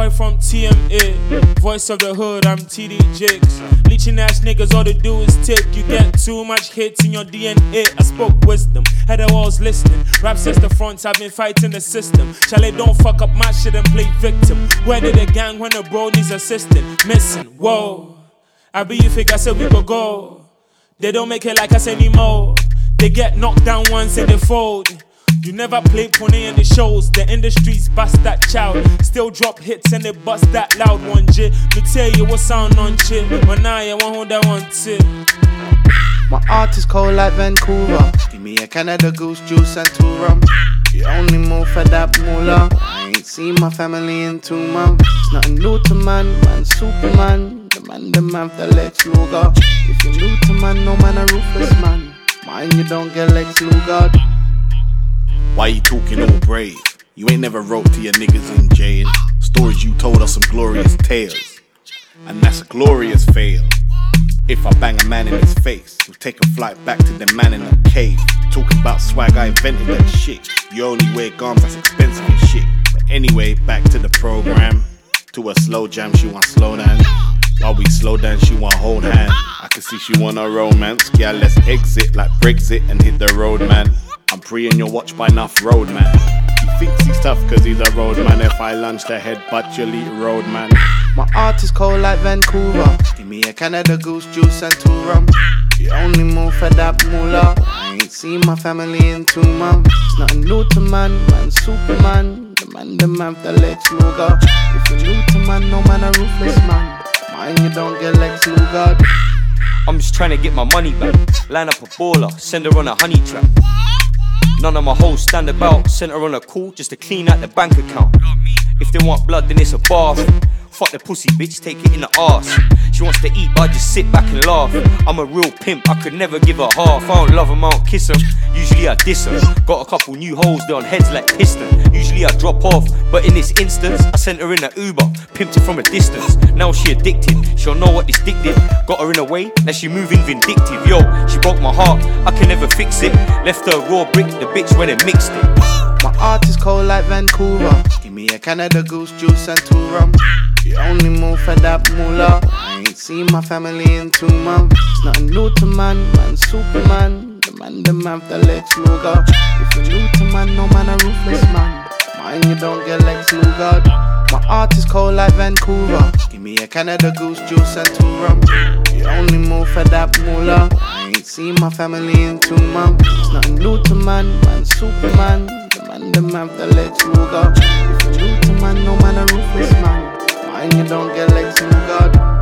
boy from TMA, voice of the hood, I'm TD Jakes. Leeching ass niggas, all they do is tick. You get too much hits in your DNA. I spoke wisdom, had the walls listening. Rap since the front, I've been fighting the system. Chalet, don't fuck up my shit and play victim. Where did the gang when the bro needs assistant? Missing, whoa. I be you think I said we could go. They don't make it like us anymore. They get knocked down once and they fold. You never play pony in the shows. The industry's bust that child. Still drop hits and they bust that loud one J. Me tell you what sound on shit. But now you want hold that one tip. My art is cold like Vancouver. Give me a Canada Goose juice and 2 rum. You only move for that moolah. I ain't seen my family in 2 months. It's nothing new to man Superman. The man for Lex Luger. If you're new to man, no man a ruthless man. Mine you don't get Lex Luger. Why you talking all brave? You ain't never wrote to your niggas in jail. Stories you told us some glorious tales, and that's a glorious fail. If I bang a man in his face, he'll take a flight back to the man in the cave. Talking about swag, I invented that shit. You only wear garms that's expensive and shit. But anyway, back to the program. To a slow jam, she want slow down. While we slow down, she want hold hand. I can see she want a romance. Yeah, let's exit like Brexit and hit the road, man. I'm pre-in your watch by enough road, man. He thinks he's tough cause he's a road man. If I lunch the head, but you'll eat road, man. My art is cold like Vancouver. Give me a Canada Goose juice and 2 rum. You only move for that moolah. I ain't seen my family in 2 months. It's nothing new to man Superman. The man for Lex Luger. If you're new to man, no man a ruthless man. Mine you don't get Lex Luger. I'm just trying to get my money back. Line up a baller, send her on a honey trap. None of my hoes stand about, sent her on a call just to clean out the bank account. If they want blood, then it's a bath. Fuck the pussy, bitch, take it in the arse. She wants to eat, but I just sit back and laugh. I'm a real pimp, I could never give her half. I don't love them, I don't kiss them. Usually I diss them. Got a couple new hoes, they're on heads like piston. Usually I drop off, but in this instance, I sent her in an Uber, pimped her from a distance. Now she addicted, she'll know what this dick did. Got her in a way, now she moving vindictive. Yo, she broke my heart, I can never fix it. Left her a raw brick, the bitch when it mixed it. My art is cold like Vancouver. Give me a Canada Goose juice and 2 rum. You only move for that moolah. I ain't seen my family in 2 months. It's nothing new to man Superman. The man for Lex Luger. If you're new to man, no man a ruthless man. Mine you don't get Lex Luger. My art is cold like Vancouver. Give me a Canada Goose juice and 2 rum. You only move for that moolah. I ain't seen my family in 2 months. It's nothing new to man Superman. The man for Lex Luger. If you're new to man, no man a ruthless man. Mine you don't get Lex Luger.